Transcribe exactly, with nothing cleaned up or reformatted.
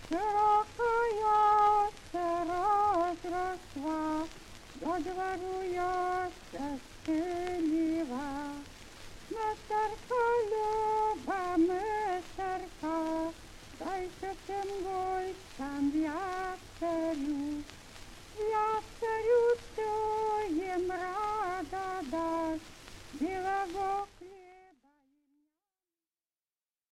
Широко я розросла, до двору я щаслива. Матерко люба ми